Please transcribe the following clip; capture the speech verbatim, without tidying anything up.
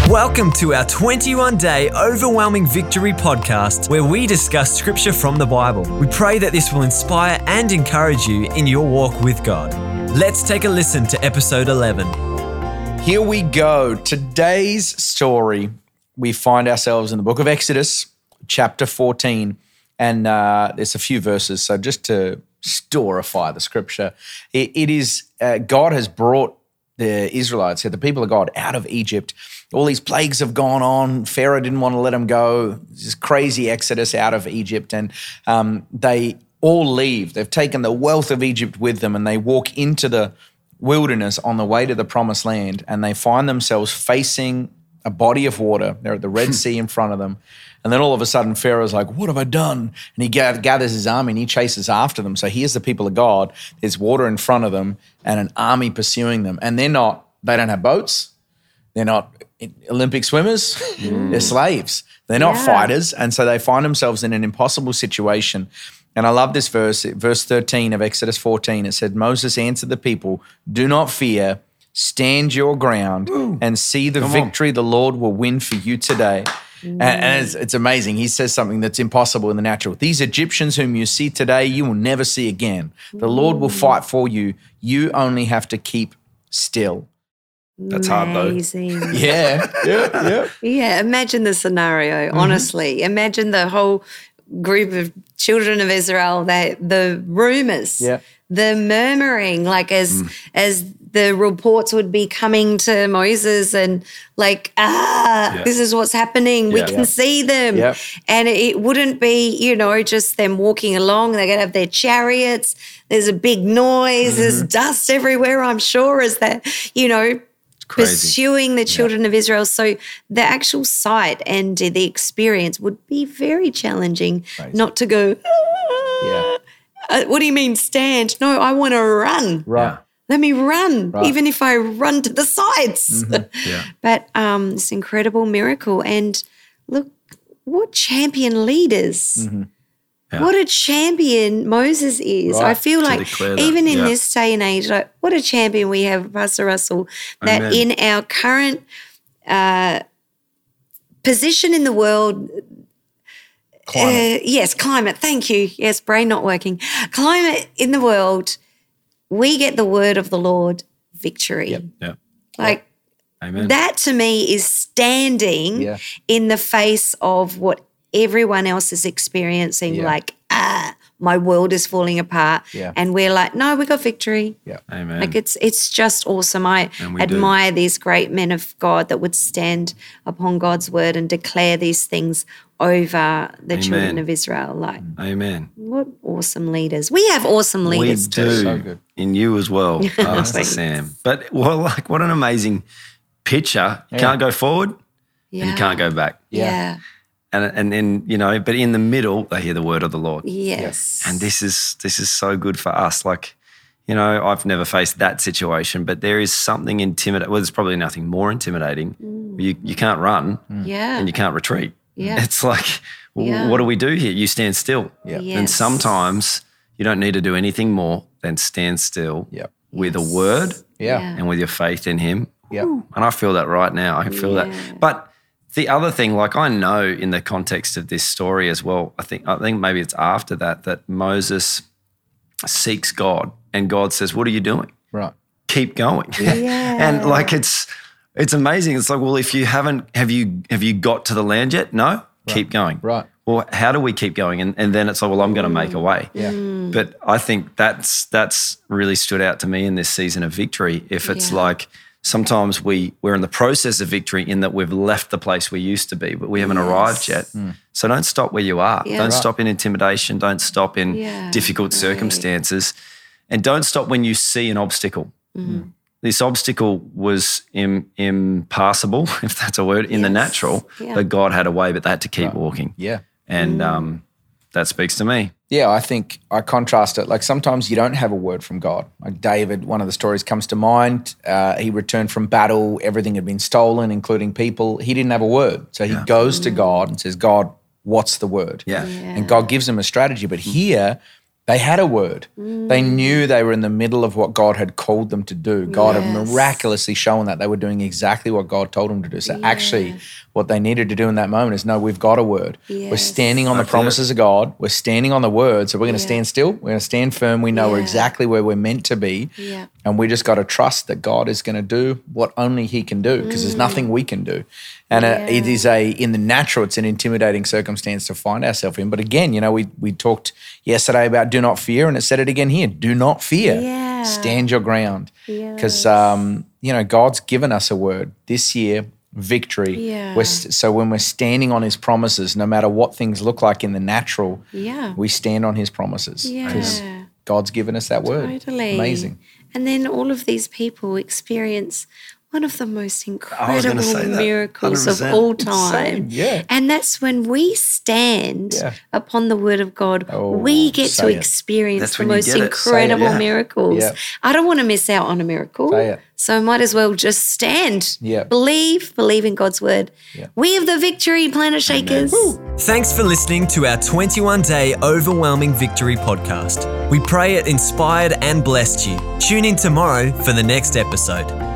Welcome to our twenty-one day Overwhelming Victory podcast, where we discuss scripture from the Bible. We pray that this will inspire and encourage you in your walk with God. Let's take a listen to episode eleven. Here we go. Today's story, we find ourselves in the book of Exodus, chapter fourteen, and uh, there's a few verses. So just to storify the scripture, it, it is uh, God has brought the Israelites, the people of God, out of Egypt. All these plagues have gone on. Pharaoh didn't want to let them go. This crazy exodus out of Egypt, and um, they all leave. They've taken the wealth of Egypt with them, and they walk into the wilderness on the way to the promised land, and they find themselves facing a body of water. They're at the Red Sea in front of them. And then all of a sudden, Pharaoh's like, what have I done? And he gathers his army and he chases after them. So here's the people of God. There's water in front of them and an army pursuing them. And they're not, they don't have boats. They're not Olympic swimmers. Mm. They're slaves. They're not yeah. fighters. And so they find themselves in an impossible situation. And I love this verse, verse thirteen of Exodus fourteen. It said, Moses answered the people, do not fear, stand your ground Ooh. and see the Come victory on. the Lord will win for you today. And, and it's, it's amazing. He says something that's impossible in the natural. These Egyptians whom you see today, you will never see again. The Lord will fight for you. You only have to keep still. That's Amazing. hard though. yeah, yeah, yeah. Yeah, imagine the scenario, mm-hmm. honestly. Imagine the whole group of children of Israel, they, the rumors, yeah. the murmuring, like as mm. as the reports would be coming to Moses and like, ah, yeah. this is what's happening. Yeah, we can yeah. see them. Yeah. And it wouldn't be, you know, just them walking along. They're going to have their chariots. There's a big noise. Mm-hmm. There's dust everywhere, I'm sure, as they're, you know, pursuing the children yeah. of Israel. So the actual sight and the experience would be very challenging. Crazy. Not to go, ah, yeah. uh, what do you mean stand? No, I want to run. Right. Let me run, right. even if I run to the sides. Mm-hmm. Yeah. But um, this incredible miracle. And look, what champion leaders. Mm-hmm. Yeah. What a champion Moses is. Right. I feel like even in yeah. this day and age, like what a champion we have, Pastor Russell, that Amen. in our current uh, position in the world, climate. Uh, yes, climate, thank you. Yes, brain not working. Climate in the world, we get the word of the Lord, victory. Yep. Yeah. Like Amen. that to me is standing yeah. in the face of what everyone else is experiencing, yeah. like, ah, my world is falling apart. Yeah. And we're like, no, we got victory. Yeah. Amen. Like it's it's just awesome. I admire do. these great men of God that would stand upon God's word and declare these things over the Amen. children of Israel. Like, Amen. What awesome leaders. We have awesome leaders we do. So good. In you as well, Pastor Sam. But well, like what an amazing picture. You yeah. can't go forward yeah. and you can't go back. Yeah. yeah. And and then, you know, but in the middle, they hear the word of the Lord. Yes. And this is this is so good for us. Like, you know, I've never faced that situation, but there is something intimidating. Well, there's probably nothing more intimidating. Mm. You you can't run yeah. and you can't retreat. Yeah. It's like, well, yeah. what do we do here? You stand still. Yeah. Yes. And sometimes you don't need to do anything more than stand still yep. with yes. a word yeah. and with your faith in him. Yep. And I feel that right now. I can feel yeah. that. But the other thing, like I know in the context of this story as well, I think I think maybe it's after that that Moses seeks God and God says, what are you doing? Right. Keep going. Yeah. And like it's it's amazing. It's like, well, if you haven't, have you have you got to the land yet? No? Right. Keep going. Right. Well, how do we keep going? And, and then it's like, well, I'm going to make a way. Yeah. Mm. But I think that's that's really stood out to me in this season of victory. If it's yeah. like sometimes we, we're in the process of victory in that we've left the place we used to be, but we haven't yes. arrived yet. Mm. So don't stop where you are. Yeah. Don't Right. stop in intimidation. Don't stop in Yeah. difficult Right. circumstances. And don't stop when you see an obstacle. Mm. This obstacle was im, impassable, if that's a word, in Yes. the natural, Yeah. but God had a way, but they had to keep Right. walking. Yeah. And Mm. um, that speaks to me. Yeah, I think I contrast it. Like sometimes you don't have a word from God. Like David, one of the stories comes to mind. Uh, he returned from battle. Everything had been stolen, including people. He didn't have a word. So he Yeah. goes to God and says, God, what's the word? Yeah. Yeah. And God gives him a strategy. But here They had a word. Mm. They knew they were in the middle of what God had called them to do. God yes. had miraculously shown that they were doing exactly what God told them to do. So yeah. actually what they needed to do in that moment is, no, we've got a word. Yes. We're standing on the promises of God. We're standing on the word. So we're going to yeah. stand still. We're going to stand firm. We know yeah. we're exactly where we're meant to be. Yeah. And we just got to trust that God is going to do what only he can do, because mm. there's nothing we can do. And yeah. it is a, in the natural, it's an intimidating circumstance to find ourselves in. But again, you know, we we talked yesterday about do not fear, and it said it again here. Do not fear. Yeah. Stand your ground. Because, yes. um, you know, God's given us a word this year, victory. Yeah. We're, so when we're standing on his promises, no matter what things look like in the natural, yeah. we stand on his promises. Because yeah. God's given us that word. Totally. Amazing. And then all of these people experience one of the most incredible miracles of all time. Yeah. And that's when we stand yeah. upon the word of God. Oh, we get to it. experience That's the when you most get it. incredible Yeah. miracles. Yeah. I don't want to miss out on a miracle. Say it. So I might as well just stand. Yeah. Believe, believe in God's word. Yeah. We have the victory, Planet Shakers. Thanks for listening to our twenty-one day Overwhelming Victory podcast. We pray it inspired and blessed you. Tune in tomorrow for the next episode.